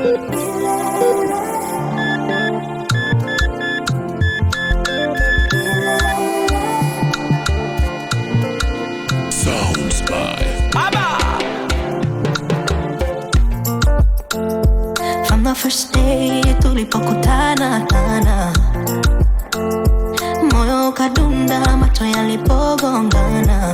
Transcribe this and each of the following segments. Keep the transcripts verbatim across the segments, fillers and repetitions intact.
Sounds by Abba. From the first day tulipokutana tana, moyo kadunda, macho yalipogongana,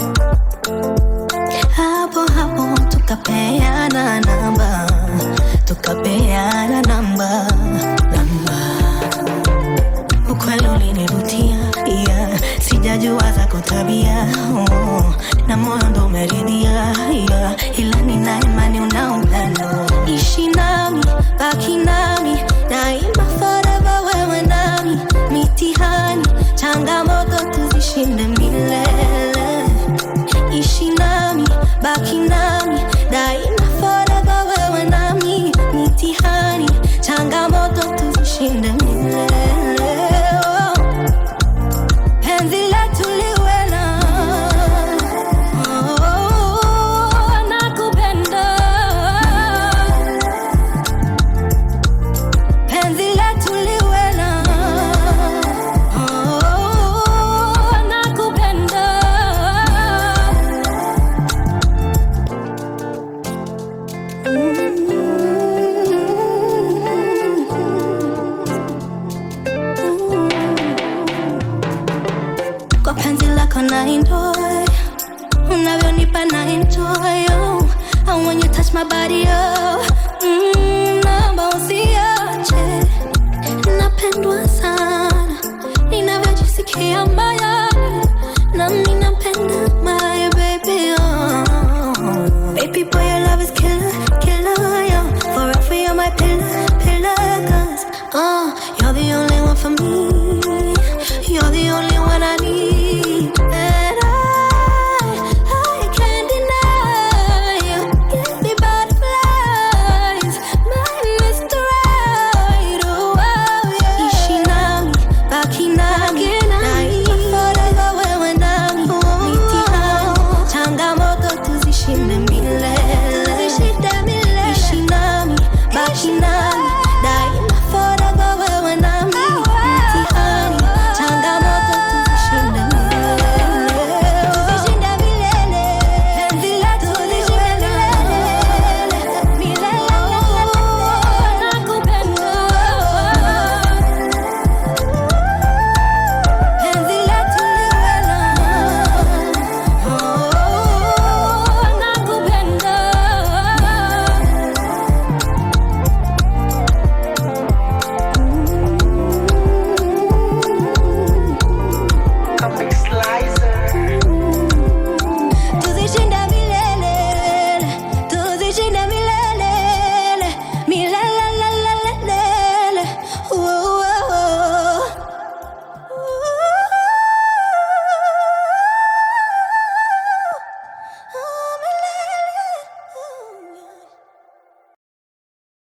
hapo hapo tukapeana namba, tukapeana namba, namba. Ukweli ulinivutia, yeah. Sijajua zako tabia, oh. Na moyo ndo umeridhia, yeah. Ila nina imani una upendo. Ishi nami, baki nami, daima forever wewe nami. Mitihani, changamoto tuzishinde milele. Ishi nami, baki nami, daima forever wewe nami. Mitihani, changamoto tuzishinde milele. Penzi letu liwe na, oh, nakupenda. Penzi letu liwe na, oh, nakupenda. Kwa penzi lako na enjoy, unavyonipa na enjoy, oh. And when you touch my body, oh, mm, naomba usiache. Napendwa sana, ninavyojisikia mbaya, nami napenda my baby, oh. Baby boy, your love is killer, killer, yeah. Forever you're my pillar, pillar, cause, oh, you're the only one for me. You're the only one I need, and I, I can't deny you. Give me butterflies, my Mister Right, oh, oh yeah. Ishi nami, baki nami, daima forever wewe nami. Mitihani, changamoto tuzishinde milele. Ishi nami, baki nami.